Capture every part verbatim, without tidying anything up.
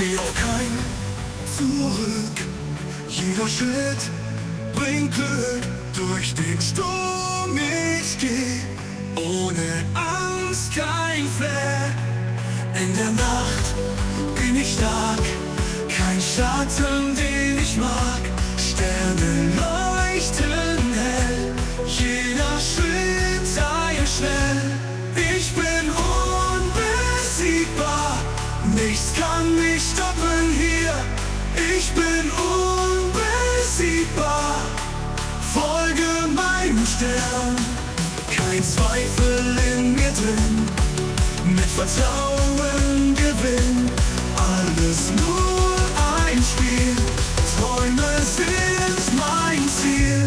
geht auch kein Zurück. Jeder Schritt bringt Glück durch den Sturm. Ich geh ohne Angst, kein Fleck. In der Nacht bin ich stark, kein Schatten, den ich mag. Sterne leuchten hell, jeder Schritt eilt schnell. Ich bin unbesiegbar, nichts kann mich stoppen hier. Ich bin unbesiegbar, folge meinem Stern. Kein Zweifel in mir drin, mit Vertrauen gewinn. Alles nur ein Spiel, Träume sind mein Ziel.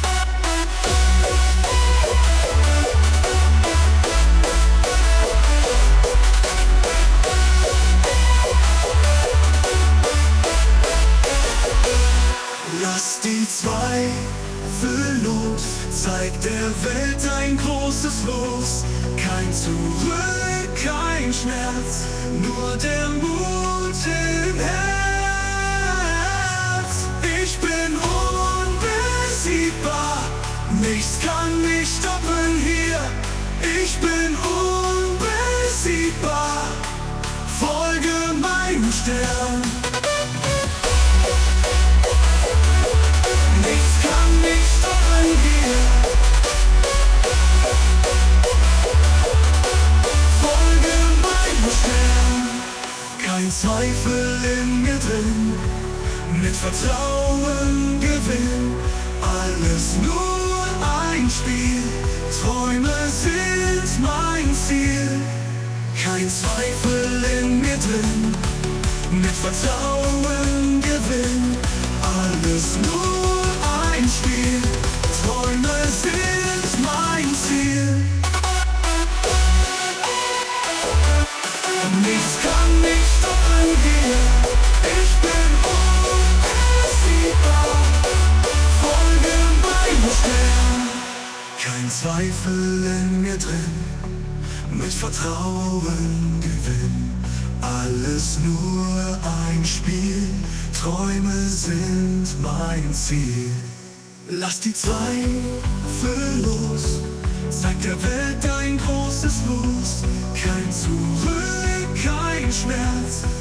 Lass die Zweifel los, zeig der Welt ein großes Los. Kein Zurück, kein Schmerz, nur der Mut im Herz. Ich bin unbesiegbar, nichts kann mich stoppen hier. Ich bin unbesiegbar, folge meinem Stern. Nichts kann mich stoppen hier. Folge meinem Stern. Kein Zweifel in mir drin, mit Vertrauen gewinn. Alles nur ein Spiel, Träume sind mein Ziel. Kein Zweifel in mir drin, mit Vertrauen gewinn. Alles nur ein Spiel, Träume sind mein Ziel. Nichts kann mich stoppen hier. Ich bin unbesiegbar, folge meinem Stern. Kein Zweifel in mir drin, mit Vertrauen gewinn. Alles nur ein Spiel, Träume sind mein Ziel. Lass die Zweifel los, zeig der Welt ein großes Los. Kein Zurück, kein Schmerz,